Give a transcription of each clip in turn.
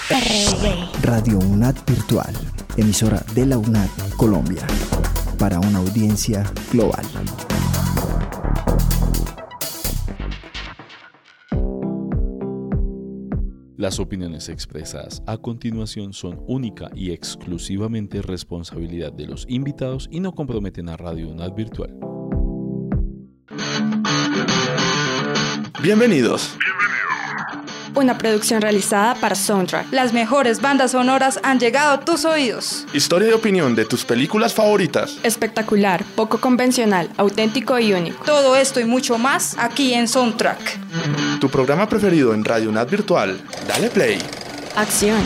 Radio UNAD Virtual, emisora de la UNAD Colombia, para una audiencia global. Las opiniones expresadas a continuación son única y exclusivamente responsabilidad de los invitados y no comprometen a Radio UNAD Virtual. Bienvenidos. Una producción realizada para Soundtrack. Las mejores bandas sonoras han llegado a tus oídos. Historia y opinión de tus películas favoritas. Espectacular, poco convencional, auténtico y único. Todo esto y mucho más aquí en Soundtrack. Tu programa preferido en Radio UNAD Virtual. Dale play. Acción.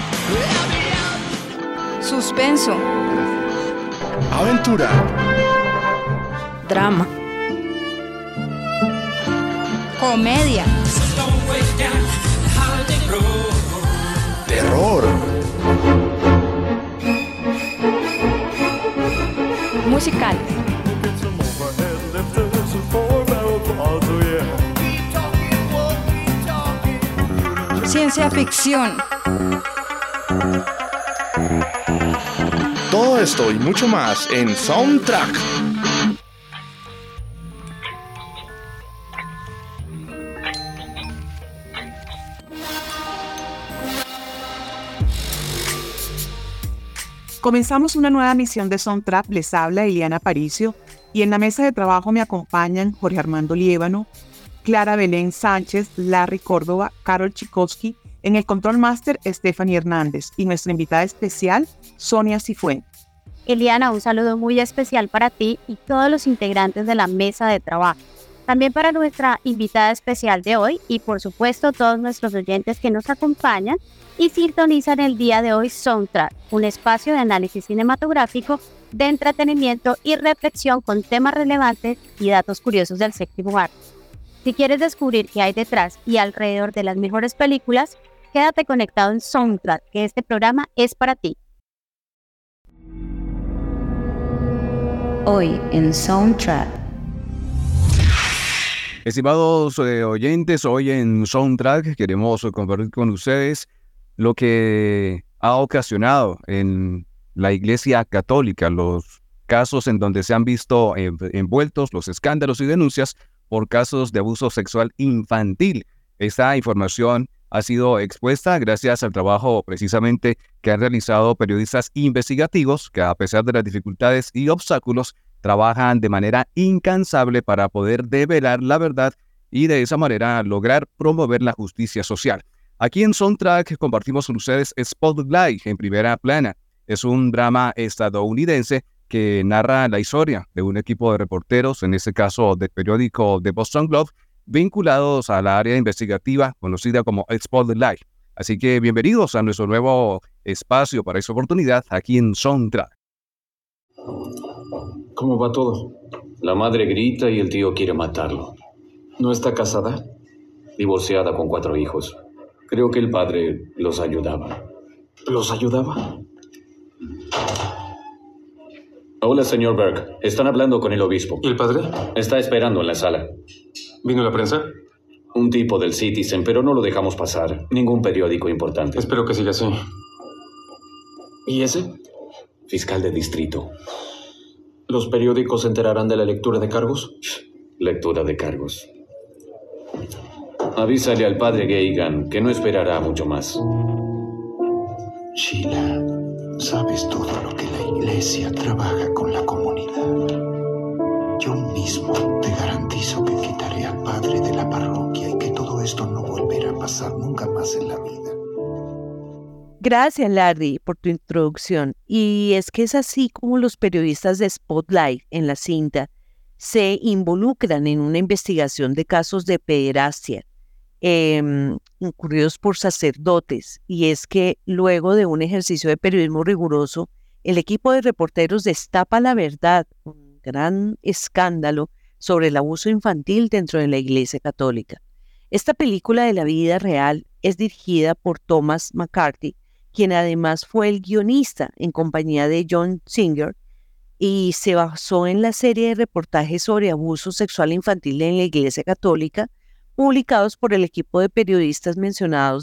Suspenso. Aventura. Drama. Comedia. Terror. Musical. Ciencia ficción. Todo esto y mucho más en Soundtrack. Comenzamos una nueva misión de Soundtrack. Les habla Eliana Aparicio y en la mesa de trabajo me acompañan Jorge Armando Liébano, Clara Belén Sánchez, Larry Córdoba, Carol Chikowski, en el Control Master Stephanie Hernández y nuestra invitada especial Sonia Cifuentes. Eliana, un saludo muy especial para ti y todos los integrantes de la mesa de trabajo. También para nuestra invitada especial de hoy y por supuesto todos nuestros oyentes que nos acompañan y sintonizan el día de hoy Soundtrack, un espacio de análisis cinematográfico, de entretenimiento y reflexión con temas relevantes y datos curiosos del séptimo arte. Si quieres descubrir qué hay detrás y alrededor de las mejores películas, quédate conectado en Soundtrack, que este programa es para ti. Hoy en Soundtrack. Estimados oyentes, hoy en Soundtrack queremos compartir con ustedes lo que ha ocasionado en la Iglesia Católica, los casos en donde se han visto envueltos los escándalos y denuncias por casos de abuso sexual infantil. Esta información ha sido expuesta gracias al trabajo precisamente que han realizado periodistas investigativos que, a pesar de las dificultades y obstáculos, trabajan de manera incansable para poder develar la verdad y de esa manera lograr promover la justicia social. Aquí en Soundtrack compartimos con ustedes Spotlight en primera plana. Es un drama estadounidense que narra la historia de un equipo de reporteros, en este caso del periódico The Boston Globe, vinculados a la área investigativa conocida como Spotlight. Así que bienvenidos a nuestro nuevo espacio para esta oportunidad aquí en Soundtrack. ¿Cómo va todo? La madre grita y el tío quiere matarlo. ¿No está casada? Divorciada con 4 hijos. Creo que el padre los ayudaba. ¿Los ayudaba? Hola, señor Berg. Están hablando con el obispo. ¿Y el padre? Está esperando en la sala. ¿Vino la prensa? Un tipo del Citizen, pero no lo dejamos pasar. Ningún periódico importante. Espero que siga así. ¿Y ese? Fiscal de distrito. ¿Los periódicos se enterarán de la lectura de cargos? Lectura de cargos. Avísale al padre Geigan que no esperará mucho más. Sheila, sabes todo lo que la iglesia trabaja con la comunidad. Yo mismo te garantizo que quitaré al padre de la parroquia y que todo esto no volverá a pasar nunca más en la vida. Gracias, Larry, por tu introducción. Y es que es así como los periodistas de Spotlight en la cinta se involucran en una investigación de casos de pederastia ocurridos por sacerdotes. Y es que luego de un ejercicio de periodismo riguroso, el equipo de reporteros destapa la verdad, un gran escándalo sobre el abuso infantil dentro de la Iglesia Católica. Esta película de la vida real es dirigida por Thomas McCarthy, quien además fue el guionista en compañía de John Singer, y se basó en la serie de reportajes sobre abuso sexual infantil en la Iglesia Católica publicados por el equipo de periodistas mencionados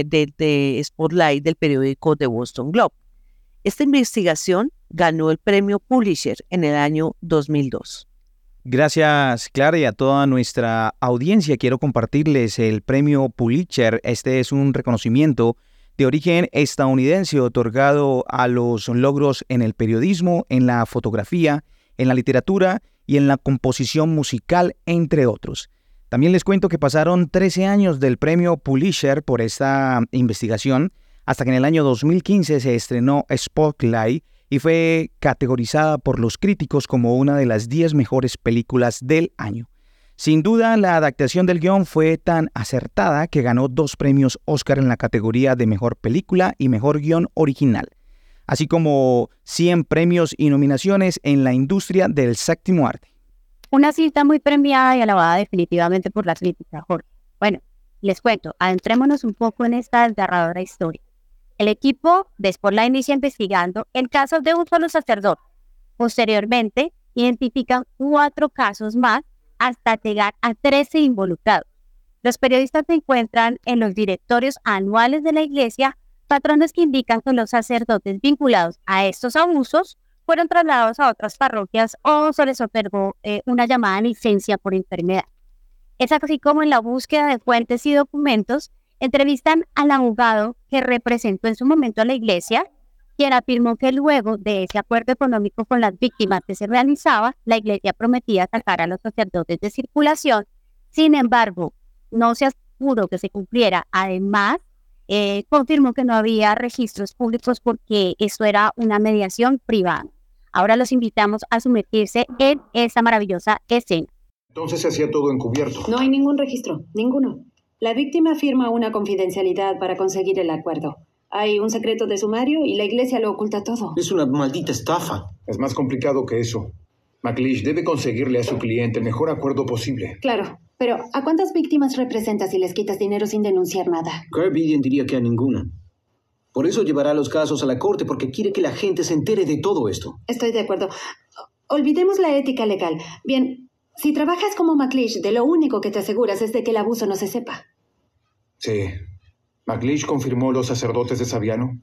de Spotlight del periódico The Boston Globe. Esta investigación ganó el premio Pulitzer en el año 2002. Gracias, Clara, y a toda nuestra audiencia. Quiero compartirles el premio Pulitzer. Este es un reconocimiento de origen estadounidense otorgado a los logros en el periodismo, en la fotografía, en la literatura y en la composición musical, entre otros. También les cuento que pasaron 13 años del premio Pulitzer por esta investigación, hasta que en el año 2015 se estrenó Spotlight y fue categorizada por los críticos como una de las 10 mejores películas del año. Sin duda, la adaptación del guión fue tan acertada que ganó 2 premios Oscar en la categoría de Mejor Película y Mejor Guión Original, así como 100 premios y nominaciones en la industria del séptimo arte. Una cita muy premiada y alabada definitivamente por la crítica, Jorge. Bueno, les cuento, adentrémonos un poco en esta desgarradora historia. El equipo de Spotlight inicia investigando el caso de un solo sacerdote. Posteriormente, identifican 4 casos más hasta llegar a 13 involucrados. Los periodistas encuentran en los directorios anuales de la iglesia patrones que indican que los sacerdotes vinculados a estos abusos fueron trasladados a otras parroquias o se les otorgó una llamada licencia por enfermedad. Es así como en la búsqueda de fuentes y documentos entrevistan al abogado que representó en su momento a la iglesia, quien afirmó que luego de ese acuerdo económico con las víctimas que se realizaba, la iglesia prometía sacar a los sacerdotes de circulación. Sin embargo, no se aseguró que se cumpliera. Además, confirmó que no había registros públicos porque esto era una mediación privada. Ahora los invitamos a sumergirse en esta maravillosa escena. Entonces se hacía todo encubierto. No hay ningún registro, ninguno. La víctima firma una confidencialidad para conseguir el acuerdo. Hay un secreto de sumario y la iglesia lo oculta todo. Es una maldita estafa. Es más complicado que eso. McLeish debe conseguirle a su cliente el mejor acuerdo posible. Claro, pero ¿a cuántas víctimas representas si les quitas dinero sin denunciar nada? Kirby diría que a ninguna. Por eso llevará los casos a la corte, porque quiere que la gente se entere de todo esto. Estoy de acuerdo. Olvidemos la ética legal. Bien, si trabajas como McLeish, de lo único que te aseguras es de que el abuso no se sepa. Sí. ¿McLeish confirmó los sacerdotes de Saviano?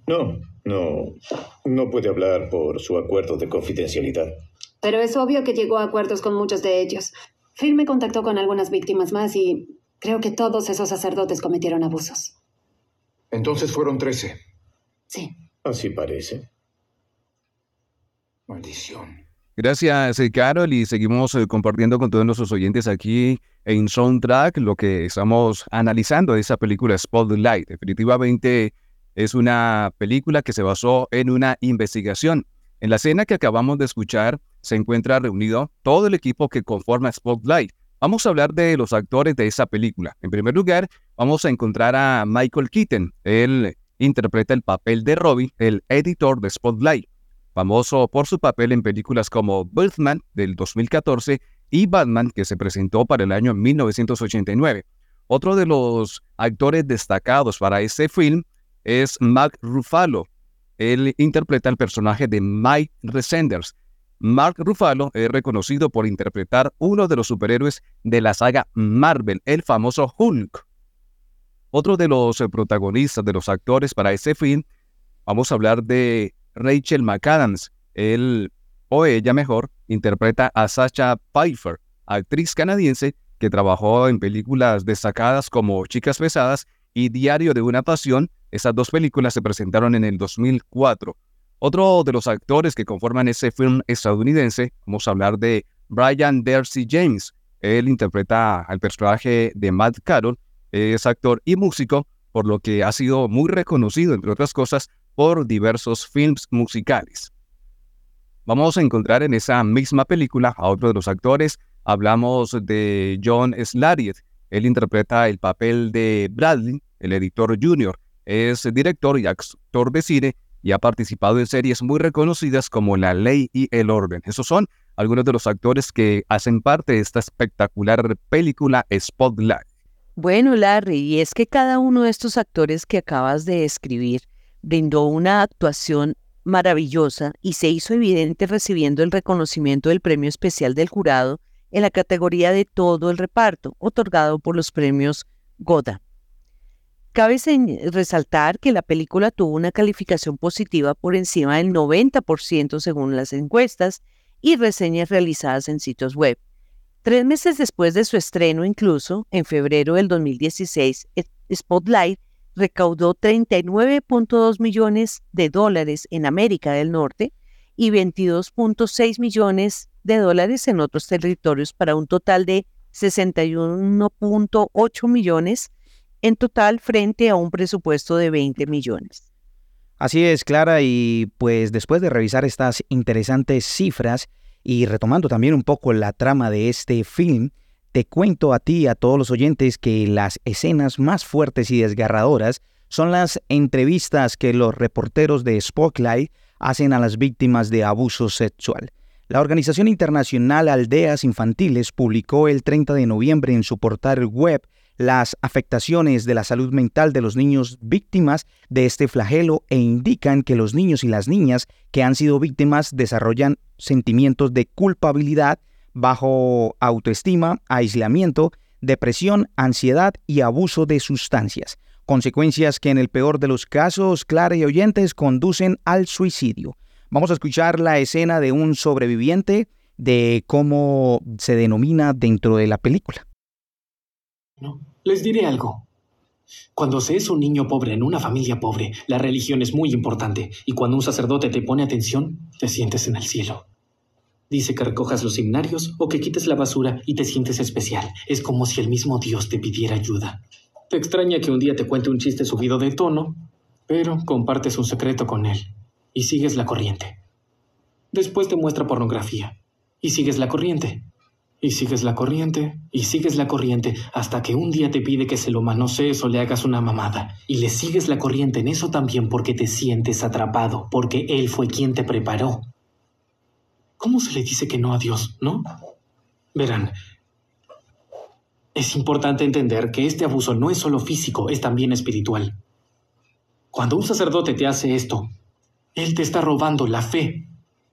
No puede hablar por su acuerdo de confidencialidad. Pero es obvio que llegó a acuerdos con muchos de ellos. Phil me contactó con algunas víctimas más y creo que todos esos sacerdotes cometieron abusos. Entonces fueron 13. Sí. Así parece. Maldición. Gracias, Carol, y seguimos compartiendo con todos nuestros oyentes aquí en Soundtrack lo que estamos analizando de esa película Spotlight. Definitivamente es una película que se basó en una investigación. En la escena que acabamos de escuchar se encuentra reunido todo el equipo que conforma Spotlight. Vamos a hablar de los actores de esa película. En primer lugar, vamos a encontrar a Michael Keaton. Él interpreta el papel de Robbie, el editor de Spotlight, famoso por su papel en películas como Birdman del 2014 y Batman, que se presentó para el año 1989. Otro de los actores destacados para este film es Mark Ruffalo. Él interpreta el personaje de Mike Resenders. Mark Ruffalo es reconocido por interpretar uno de los superhéroes de la saga Marvel, el famoso Hulk. Otro de los protagonistas, de los actores para este film, vamos a hablar de Rachel McAdams. Él, o ella mejor, interpreta a Sacha Pfeiffer, actriz canadiense que trabajó en películas destacadas como Chicas Pesadas y Diario de una Pasión. Esas 2 películas se presentaron en el 2004. Otro de los actores que conforman ese film estadounidense, vamos a hablar de Brian Darcy James. Él interpreta al personaje de Matt Carroll, es actor y músico, por lo que ha sido muy reconocido, entre otras cosas, por diversos films musicales. Vamos a encontrar en esa misma película a otro de los actores. Hablamos de John Slattery. Él interpreta el papel de Bradley, el editor junior. Es director y actor de cine y ha participado en series muy reconocidas como La Ley y el Orden. Esos son algunos de los actores que hacen parte de esta espectacular película Spotlight. Bueno, Larry, y es que cada uno de estos actores que acabas de describir brindó una actuación maravillosa y se hizo evidente recibiendo el reconocimiento del premio especial del jurado en la categoría de todo el reparto, otorgado por los premios Goda. Cabe resaltar que la película tuvo una calificación positiva por encima del 90% según las encuestas y reseñas realizadas en sitios web. 3 meses después de su estreno, incluso, en febrero del 2016, Spotlight recaudó $39.2 millones en América del Norte y $22.6 millones en otros territorios, para un total de $61.8 millones en total frente a un presupuesto de 20 millones. Así es, Clara, y pues después de revisar estas interesantes cifras y retomando también un poco la trama de este film, te cuento a ti y a todos los oyentes que las escenas más fuertes y desgarradoras son las entrevistas que los reporteros de Spotlight hacen a las víctimas de abuso sexual. La organización internacional Aldeas Infantiles publicó el 30 de noviembre en su portal web las afectaciones de la salud mental de los niños víctimas de este flagelo e indican que los niños y las niñas que han sido víctimas desarrollan sentimientos de culpabilidad, bajo autoestima, aislamiento, depresión, ansiedad y abuso de sustancias. Consecuencias que en el peor de los casos, Clara y oyentes, conducen al suicidio. Vamos a escuchar la escena de un sobreviviente de cómo se denomina dentro de la película. No, les diré algo. Cuando se es un niño pobre en una familia pobre, la religión es muy importante, y cuando un sacerdote te pone atención, te sientes en el cielo. Dice que recojas los himnarios o que quites la basura y te sientes especial. Es como si el mismo Dios te pidiera ayuda. Te extraña que un día te cuente un chiste subido de tono, pero compartes un secreto con él y sigues la corriente. Después te muestra pornografía y sigues la corriente. Y sigues la corriente, y sigues la corriente, hasta que un día te pide que se lo manosees o le hagas una mamada. Y le sigues la corriente en eso también porque te sientes atrapado, porque él fue quien te preparó. ¿Cómo se le dice que no a Dios, no? Verán, es importante entender que este abuso no es solo físico, es también espiritual. Cuando un sacerdote te hace esto, él te está robando la fe.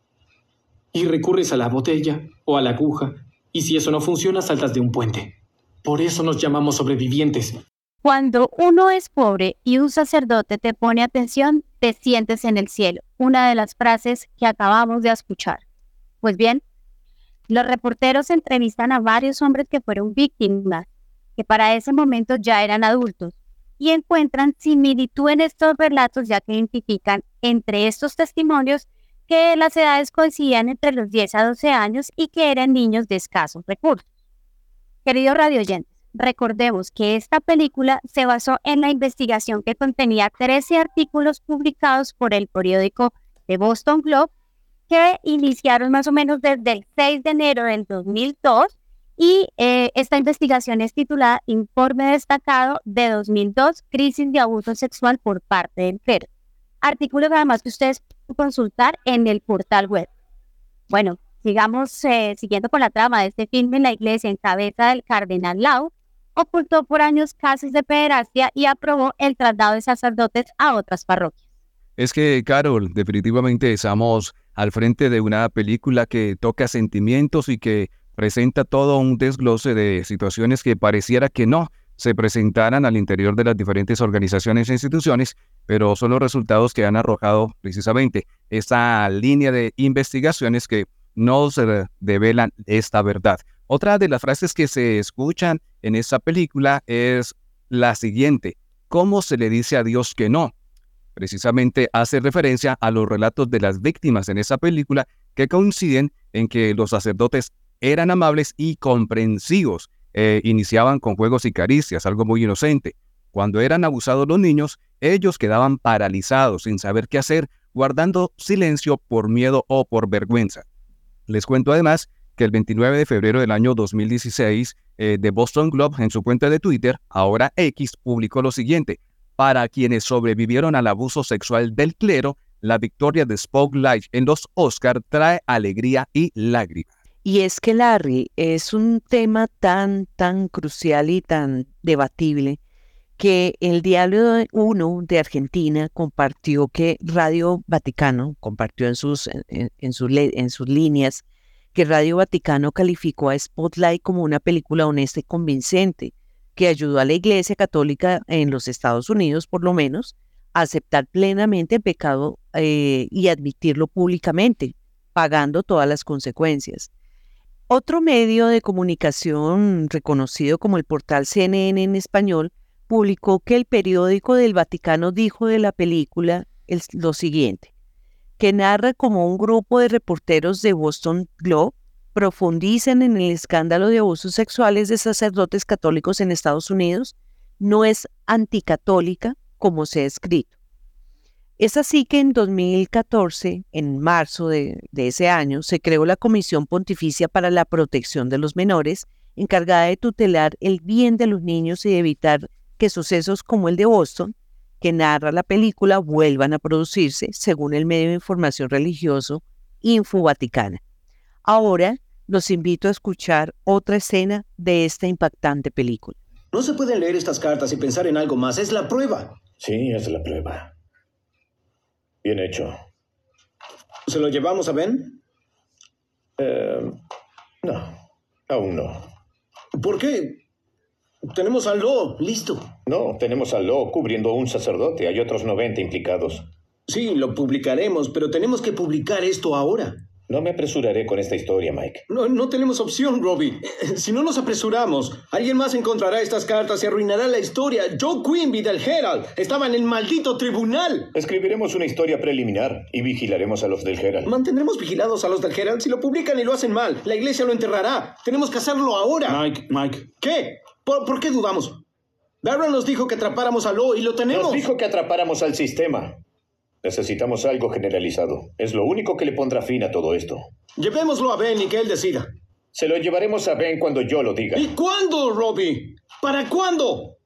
Y recurres a la botella o a la aguja, y si eso no funciona, saltas de un puente. Por eso nos llamamos sobrevivientes. Cuando uno es pobre y un sacerdote te pone atención, te sientes en el cielo. Una de las frases que acabamos de escuchar. Pues bien, los reporteros entrevistan a varios hombres que fueron víctimas, que para ese momento ya eran adultos, y encuentran similitud en estos relatos, ya que identifican entre estos testimonios que las edades coincidían entre los 10 a 12 años y que eran niños de escasos recursos. Queridos radioyentes, recordemos que esta película se basó en la investigación que contenía 13 artículos publicados por el periódico The Boston Globe, que iniciaron más o menos desde el 6 de enero del 2002, y esta investigación es titulada Informe Destacado de 2002, Crisis de Abuso Sexual por parte del clero. Artículos además que ustedes pueden consultar en el portal web. Bueno, sigamos siguiendo con la trama de este filme. La iglesia en cabeza del cardenal Lau ocultó por años casos de pederastia y aprobó el traslado de sacerdotes a otras parroquias. Es que, Carol, definitivamente estamos al frente de una película que toca sentimientos y que presenta todo un desglose de situaciones que pareciera que no se presentaran al interior de las diferentes organizaciones e instituciones, pero son los resultados que han arrojado precisamente esta línea de investigaciones que nos develan esta verdad. Otra de las frases que se escuchan en esta película es la siguiente: ¿cómo se le dice a Dios que no? Precisamente hace referencia a los relatos de las víctimas en esa película, que coinciden en que los sacerdotes eran amables y comprensivos. Iniciaban con juegos y caricias, algo muy inocente. Cuando eran abusados los niños, ellos quedaban paralizados, sin saber qué hacer, guardando silencio por miedo o por vergüenza. Les cuento además que el 29 de febrero del año 2016, The Boston Globe, en su cuenta de Twitter, ahora X, publicó lo siguiente: para quienes sobrevivieron al abuso sexual del clero, la victoria de Spotlight en los Oscar trae alegría y lágrimas. Y es que, Larry, es un tema tan crucial y tan debatible que el Diario 1 de Argentina compartió, que Radio Vaticano compartió en sus líneas, que Radio Vaticano calificó a Spotlight como una película honesta y convincente, que ayudó a la Iglesia Católica en los Estados Unidos, por lo menos, a aceptar plenamente el pecado y admitirlo públicamente, pagando todas las consecuencias. Otro medio de comunicación reconocido como el portal CNN en español publicó que el periódico del Vaticano dijo de la película lo siguiente, que narra cómo un grupo de reporteros de Boston Globe profundizan en el escándalo de abusos sexuales de sacerdotes católicos en Estados Unidos, no es anticatólica como se ha escrito. Es así que en 2014, en marzo de ese año, se creó la Comisión Pontificia para la Protección de los Menores, encargada de tutelar el bien de los niños y de evitar que sucesos como el de Boston, que narra la película, vuelvan a producirse, según el medio de información religioso Info Vaticana. Ahora los invito a escuchar otra escena de esta impactante película. No se pueden leer estas cartas y pensar en algo más. Es la prueba. Sí, es la prueba. Bien hecho. ¿Se lo llevamos a Ben? No, aún no. ¿Por qué? Tenemos a Lo, listo. No, tenemos a Lo cubriendo a un sacerdote. Hay otros 90 implicados. Sí, lo publicaremos, pero tenemos que publicar esto ahora. No me apresuraré con esta historia, Mike. No tenemos opción, Robbie. Si no nos apresuramos, alguien más encontrará estas cartas y arruinará la historia. Joe Quimby del Herald estaba en el maldito tribunal. Escribiremos una historia preliminar y vigilaremos a los del Herald. Mantendremos vigilados a los del Herald si lo publican y lo hacen mal. La iglesia lo enterrará. Tenemos que hacerlo ahora. Mike. ¿Qué? ¿Por qué dudamos? Barron nos dijo que atrapáramos a Lo y lo tenemos. Nos dijo que atrapáramos al sistema. Necesitamos algo generalizado. Es lo único que le pondrá fin a todo esto. Llevémoslo a Ben y que él decida. Se lo llevaremos a Ben cuando yo lo diga. ¿Y cuándo, Robbie? ¿Para cuándo?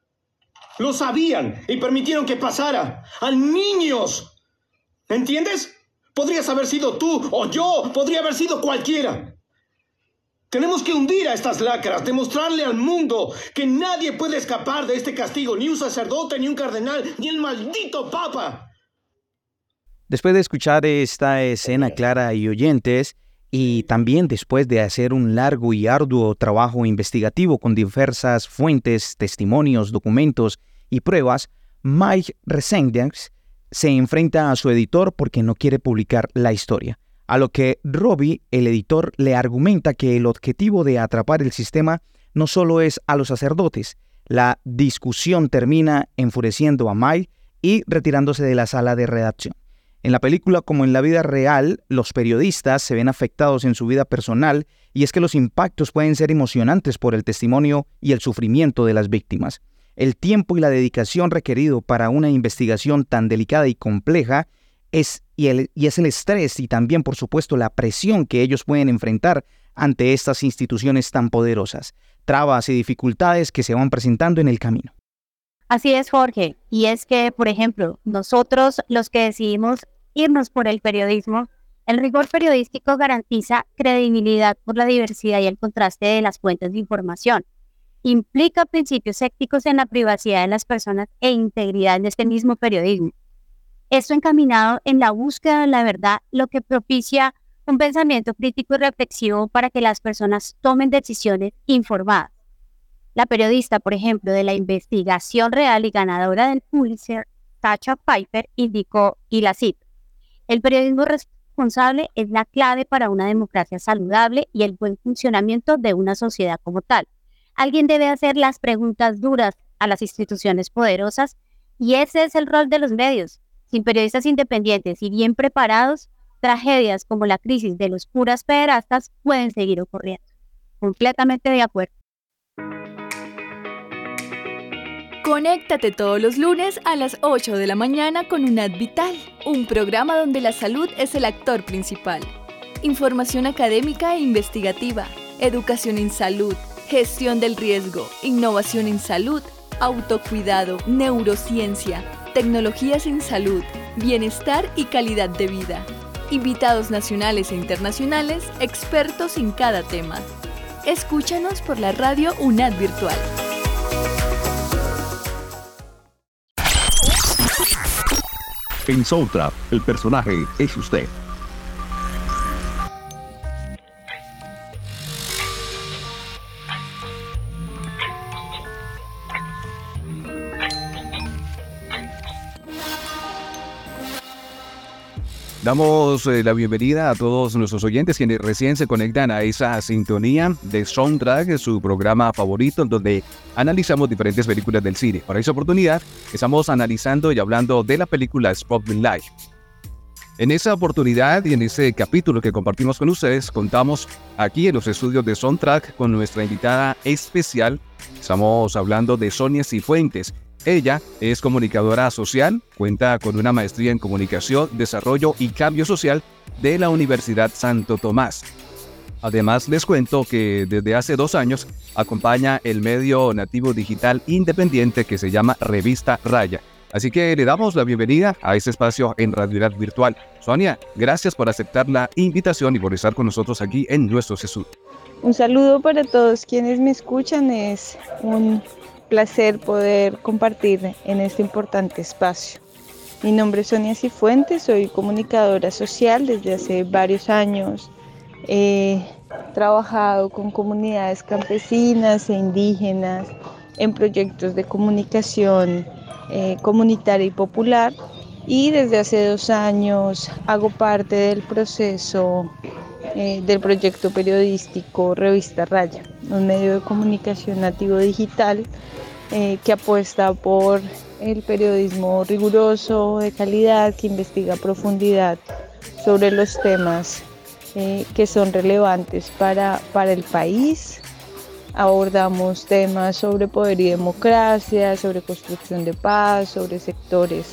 Lo sabían y permitieron que pasara. ¡A niños! ¿Entiendes? Podrías haber sido tú o yo. Podría haber sido cualquiera. Tenemos que hundir a estas lacras, demostrarle al mundo que nadie puede escapar de este castigo. Ni un sacerdote, ni un cardenal, ni el maldito papa. Después de escuchar esta escena, Clara y oyentes, y también después de hacer un largo y arduo trabajo investigativo con diversas fuentes, testimonios, documentos y pruebas, Mike Resendez se enfrenta a su editor porque no quiere publicar la historia. A lo que Robbie, el editor, le argumenta que el objetivo de atrapar el sistema no solo es a los sacerdotes. La discusión termina enfureciendo a Mike y retirándose de la sala de redacción. En la película, como en la vida real, los periodistas se ven afectados en su vida personal, y es que los impactos pueden ser emocionantes por el testimonio y el sufrimiento de las víctimas. El tiempo y la dedicación requerido para una investigación tan delicada y compleja es el estrés y también, por supuesto, la presión que ellos pueden enfrentar ante estas instituciones tan poderosas, trabas y dificultades que se van presentando en el camino. Así es, Jorge. Y es que, por ejemplo, nosotros los que decidimos irnos por el periodismo, el rigor periodístico garantiza credibilidad por la diversidad y el contraste de las fuentes de información. Implica principios éticos en la privacidad de las personas e integridad en este mismo periodismo. Esto encaminado en la búsqueda de la verdad, lo que propicia un pensamiento crítico y reflexivo para que las personas tomen decisiones informadas. La periodista, por ejemplo, de la investigación real y ganadora del Pulitzer, Sacha Pfeiffer, indicó, y la cito, el periodismo responsable es la clave para una democracia saludable y el buen funcionamiento de una sociedad como tal. Alguien debe hacer las preguntas duras a las instituciones poderosas y ese es el rol de los medios. Sin periodistas independientes y bien preparados, tragedias como la crisis de los curas pederastas pueden seguir ocurriendo. Completamente de acuerdo. Conéctate todos los lunes a las 8 de la mañana con UNAD Vital, un programa donde la salud es el actor principal. Información académica e investigativa, educación en salud, gestión del riesgo, innovación en salud, autocuidado, neurociencia, tecnologías en salud, bienestar y calidad de vida. Invitados nacionales e internacionales, expertos en cada tema. Escúchanos por la radio UNAD Virtual. En Soundtrap, el personaje es usted. Damos la bienvenida a todos nuestros oyentes quienes recién se conectan a esa sintonía de Soundtrack, su programa favorito, en donde analizamos diferentes películas del cine. Para esa oportunidad, estamos analizando y hablando de la película Spotlight Live. En esa oportunidad y en ese capítulo que compartimos con ustedes, contamos aquí en los estudios de Soundtrack con nuestra invitada especial. Estamos hablando de Sonia Cifuentes. Ella es comunicadora social, cuenta con una maestría en comunicación, desarrollo y cambio social de la Universidad Santo Tomás. Además, les cuento que desde hace 2 años acompaña el medio nativo digital independiente que se llama Revista Raya. Así que le damos la bienvenida a este espacio en Realidad Virtual. Sonia, gracias por aceptar la invitación y por estar con nosotros aquí en nuestros estudios. Un saludo para todos quienes me escuchan. Es un placer poder compartir en este importante espacio. Mi nombre es Sonia Cifuentes, soy comunicadora social desde hace varios años. He trabajado con comunidades campesinas e indígenas en proyectos de comunicación comunitaria y popular, y desde hace 2 años hago parte del proceso del proyecto periodístico Revista Raya, un medio de comunicación nativo digital que apuesta por el periodismo riguroso, de calidad, que investiga a profundidad sobre los temas que son relevantes para el país. Abordamos temas sobre poder y democracia, sobre construcción de paz, sobre sectores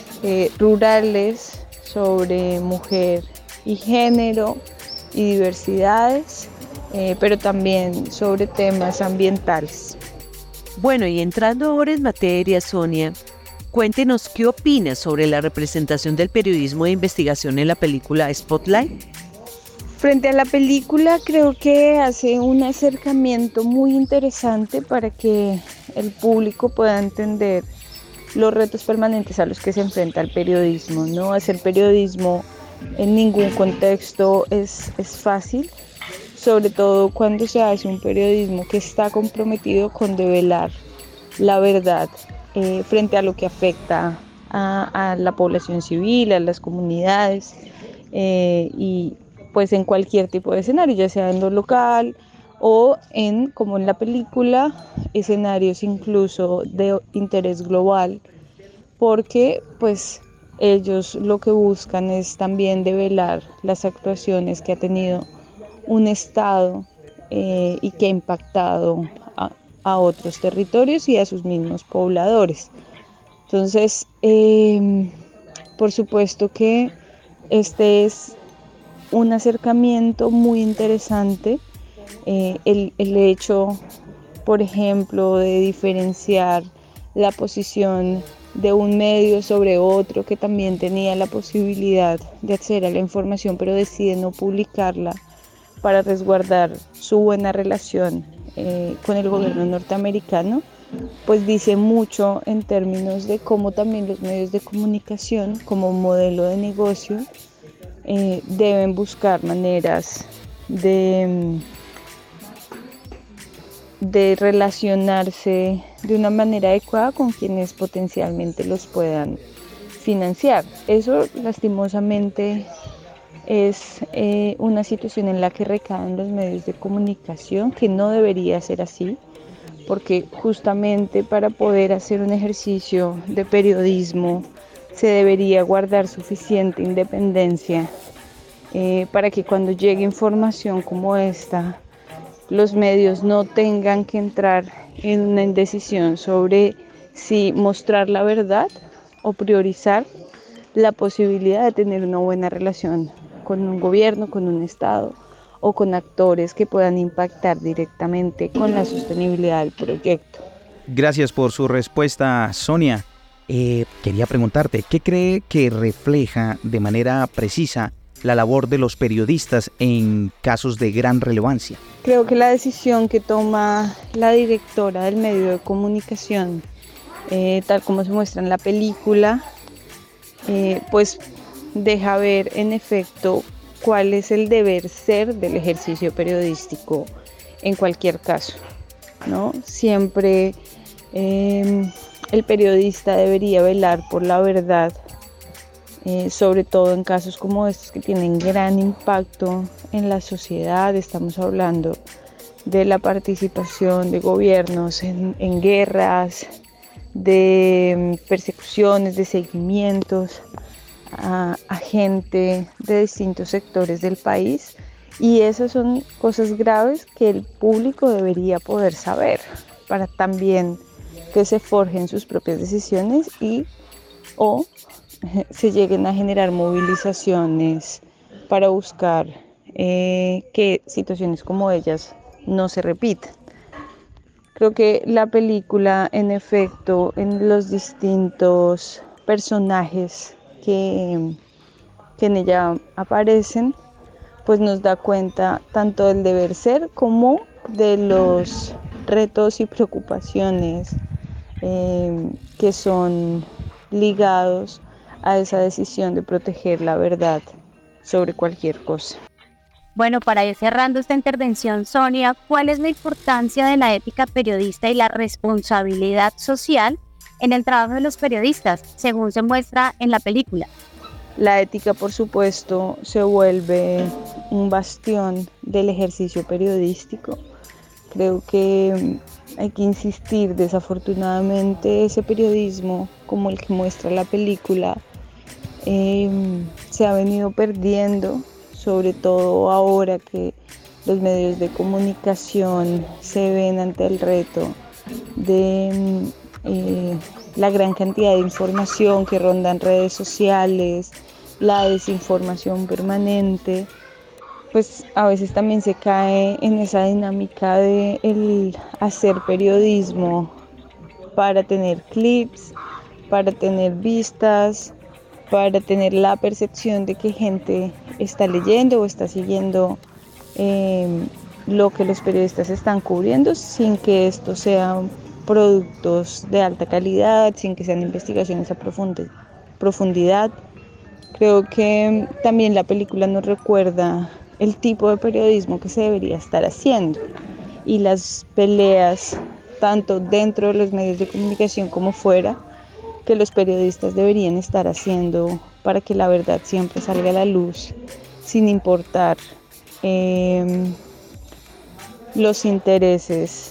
rurales, sobre mujer y género y diversidades, pero también sobre temas ambientales. Bueno, y entrando ahora en materia, Sonia, cuéntenos qué opinas sobre la representación del periodismo de investigación en la película Spotlight. Frente a la película, creo que hace un acercamiento muy interesante para que el público pueda entender los retos permanentes a los que se enfrenta el periodismo, ¿no? Hacer periodismo en ningún contexto es fácil, sobre todo cuando se hace un periodismo que está comprometido con develar la verdad frente a lo que afecta a la población civil, a las comunidades y pues en cualquier tipo de escenario, ya sea en lo local o en, como en la película, escenarios incluso de interés global, porque pues ellos lo que buscan es también develar las actuaciones que ha tenido un Estado y que ha impactado a otros territorios y a sus mismos pobladores. Entonces, por supuesto que este es un acercamiento muy interesante, el hecho, por ejemplo, de diferenciar la posición de un medio sobre otro que también tenía la posibilidad de acceder a la información, pero decide no publicarla para resguardar su buena relación con el gobierno norteamericano, pues dice mucho en términos de cómo también los medios de comunicación, como modelo de negocio, deben buscar maneras de relacionarse de una manera adecuada con quienes potencialmente los puedan financiar. Eso lastimosamente es una situación en la que recaen los medios de comunicación, que no debería ser así, porque justamente para poder hacer un ejercicio de periodismo se debería guardar suficiente independencia para que cuando llegue información como esta, los medios no tengan que entrar en una indecisión sobre si mostrar la verdad o priorizar la posibilidad de tener una buena relación con un gobierno, con un Estado o con actores que puedan impactar directamente con la sostenibilidad del proyecto. Gracias por su respuesta, Sonia. Quería preguntarte, ¿qué cree que refleja de manera precisa la labor de los periodistas en casos de gran relevancia? Creo que la decisión que toma la directora del medio de comunicación, tal como se muestra en la película, pues deja ver en efecto cuál es el deber ser del ejercicio periodístico en cualquier caso, ¿no? Siempre el periodista debería velar por la verdad sobre todo en casos como estos que tienen gran impacto en la sociedad. Estamos hablando de la participación de gobiernos en guerras, de persecuciones, de seguimientos a gente de distintos sectores del país, y esas son cosas graves que el público debería poder saber para también que se forjen sus propias decisiones o se lleguen a generar movilizaciones para buscar que situaciones como ellas no se repitan. Creo que la película, en efecto, en los distintos personajes que en ella aparecen, pues nos da cuenta tanto del deber ser como de los retos y preocupaciones que son ligados a esa decisión de proteger la verdad sobre cualquier cosa. Bueno, para ir cerrando esta intervención, Sonia, ¿cuál es la importancia de la ética periodista y la responsabilidad social en el trabajo de los periodistas, según se muestra en la película? La ética, por supuesto, se vuelve un bastión del ejercicio periodístico. Creo que hay que insistir, desafortunadamente, ese periodismo, como el que muestra la película, se ha venido perdiendo, sobre todo ahora que los medios de comunicación se ven ante el reto de la gran cantidad de información que ronda en redes sociales, la desinformación permanente. Pues a veces también se cae en esa dinámica de el hacer periodismo para tener clips, para tener vistas, para tener la percepción de que gente está leyendo o está siguiendo lo que los periodistas están cubriendo, sin que esto sean productos de alta calidad, sin que sean investigaciones a profundidad. Creo que también la película nos recuerda el tipo de periodismo que se debería estar haciendo y las peleas tanto dentro de los medios de comunicación como fuera que los periodistas deberían estar haciendo para que la verdad siempre salga a la luz, sin importar los intereses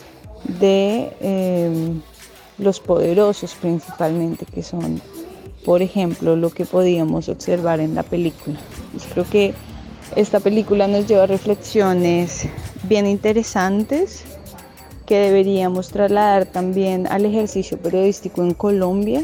de los poderosos principalmente, que son, por ejemplo, lo que podíamos observar en la película. Pues creo que esta película nos lleva a reflexiones bien interesantes que deberíamos trasladar también al ejercicio periodístico en Colombia.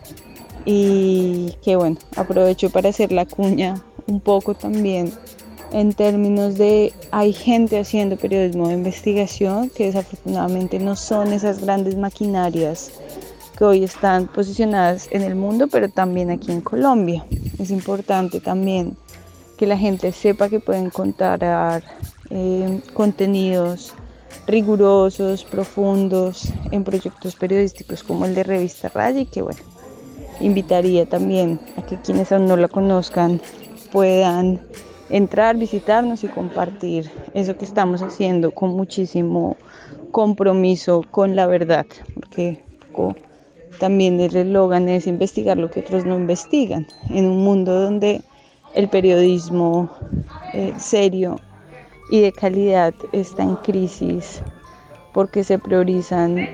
Y que bueno, aprovecho para hacer la cuña un poco también en términos de hay gente haciendo periodismo de investigación que desafortunadamente no son esas grandes maquinarias que hoy están posicionadas en el mundo, pero también aquí en Colombia. Es importante también que la gente sepa que pueden encontrar contenidos rigurosos, profundos en proyectos periodísticos como el de Revista Raya, y que bueno, invitaría también a que quienes aún no la conozcan puedan entrar, visitarnos y compartir eso que estamos haciendo con muchísimo compromiso con la verdad, porque también el eslogan es investigar lo que otros no investigan, en un mundo donde el periodismo serio y de calidad está en crisis porque se priorizan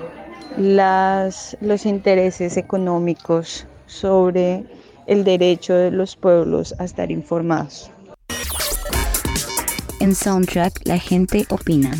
los intereses económicos sobre el derecho de los pueblos a estar informados. En Soundtrack, la gente opina.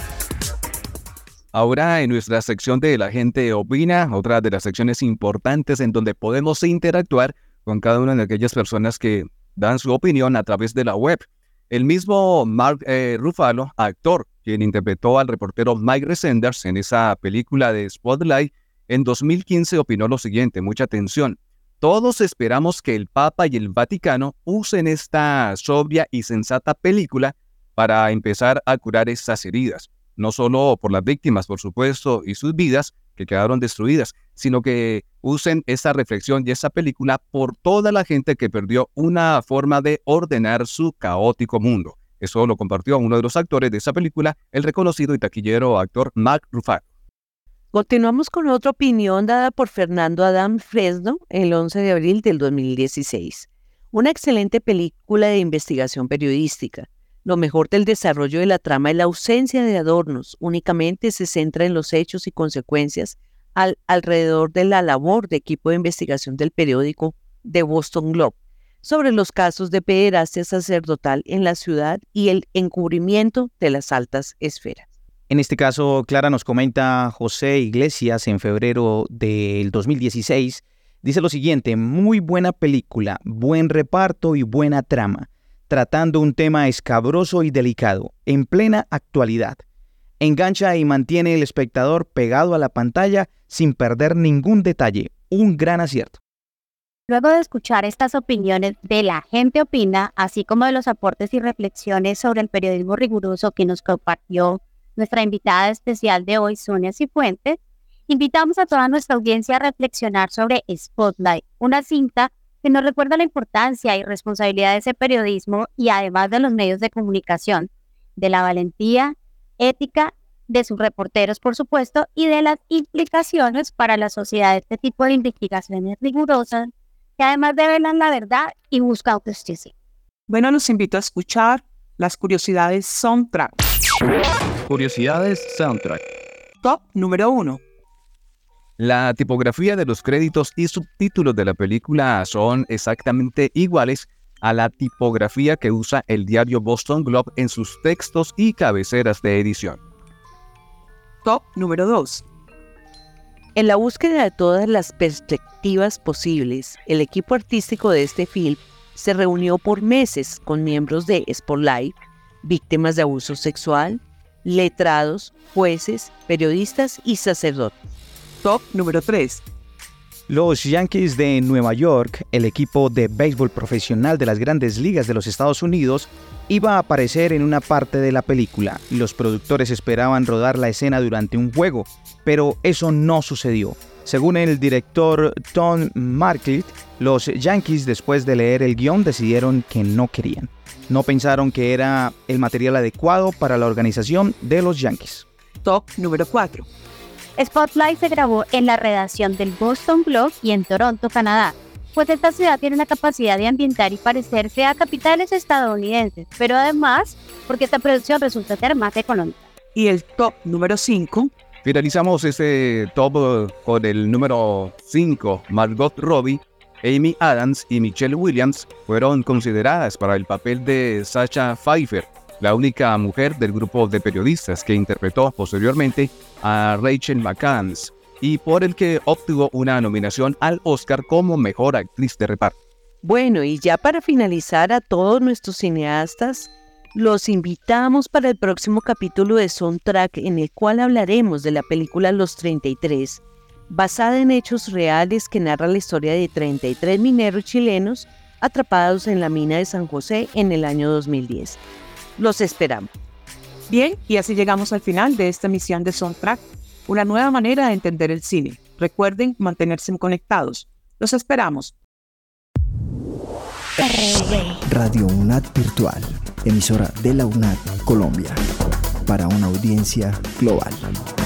Ahora en nuestra sección de La gente opina, otra de las secciones importantes en donde podemos interactuar con cada una de aquellas personas que dan su opinión a través de la web. El mismo Mark Ruffalo, actor, quien interpretó al reportero Mike Resenders en esa película de Spotlight, en 2015 opinó lo siguiente, mucha atención. Todos esperamos que el Papa y el Vaticano usen esta sobria y sensata película para empezar a curar esas heridas. No solo por las víctimas, por supuesto, y sus vidas que quedaron destruidas, sino que usen esa reflexión y esa película por toda la gente que perdió una forma de ordenar su caótico mundo. Eso lo compartió uno de los actores de esa película, el reconocido y taquillero actor Mark Ruffalo. Continuamos con otra opinión dada por Fernando Adán Fresno el 11 de abril del 2016. Una excelente película de investigación periodística. Lo mejor del desarrollo de la trama es la ausencia de adornos. Únicamente se centra en los hechos y consecuencias alrededor de la labor de equipo de investigación del periódico The Boston Globe sobre los casos de pederastia sacerdotal en la ciudad y el encubrimiento de las altas esferas. En este caso, Clara, nos comenta José Iglesias en febrero del 2016. Dice lo siguiente: muy buena película, buen reparto y buena trama, tratando un tema escabroso y delicado, en plena actualidad. Engancha y mantiene al espectador pegado a la pantalla sin perder ningún detalle. Un gran acierto. Luego de escuchar estas opiniones de La Gente Opina, así como de los aportes y reflexiones sobre el periodismo riguroso que nos compartió nuestra invitada especial de hoy, Sonia Cifuentes, invitamos a toda nuestra audiencia a reflexionar sobre Spotlight, una cinta que nos recuerda la importancia y responsabilidad de ese periodismo y además de los medios de comunicación, de la valentía, ética de sus reporteros, por supuesto, y de las implicaciones para la sociedad de este tipo de investigaciones rigurosas que además develan la verdad y buscan justicia. Bueno, los invito a escuchar las curiosidades Soundtrack. Curiosidades Soundtrack. Top número 1. La tipografía de los créditos y subtítulos de la película son exactamente iguales a la tipografía que usa el diario Boston Globe en sus textos y cabeceras de edición. Top número 2. En la búsqueda de todas las perspectivas posibles, el equipo artístico de este film se reunió por meses con miembros de Spotlight, víctimas de abuso sexual, letrados, jueces, periodistas y sacerdotes. Top número 3. Los Yankees de Nueva York, el equipo de béisbol profesional de las grandes ligas de los Estados Unidos, iba a aparecer en una parte de la película y los productores esperaban rodar la escena durante un juego, pero eso no sucedió. Según el director Tom Marklitt, los Yankees, después de leer el guión, decidieron que no querían. No pensaron que era el material adecuado para la organización de los Yankees. Top número 4. Spotlight se grabó en la redacción del Boston Globe y en Toronto, Canadá, pues esta ciudad tiene la capacidad de ambientar y parecerse a capitales estadounidenses, pero además porque esta producción resulta ser más económica. Y el top número 5. Finalizamos este top con el número 5. Margot Robbie, Amy Adams y Michelle Williams fueron consideradas para el papel de Sacha Pfeiffer, la única mujer del grupo de periodistas que interpretó posteriormente a Rachel McAdams y por el que obtuvo una nominación al Oscar como Mejor Actriz de Reparto. Bueno, y ya para finalizar, a todos nuestros cineastas, los invitamos para el próximo capítulo de Soundtrack, en el cual hablaremos de la película Los 33, basada en hechos reales que narra la historia de 33 mineros chilenos atrapados en la mina de San José en el año 2010. Los esperamos. Bien, y así llegamos al final de esta emisión de Soundtrack, una nueva manera de entender el cine. Recuerden mantenerse conectados. Los esperamos. Radio UNAD Virtual, emisora de la UNAD Colombia, para una audiencia global.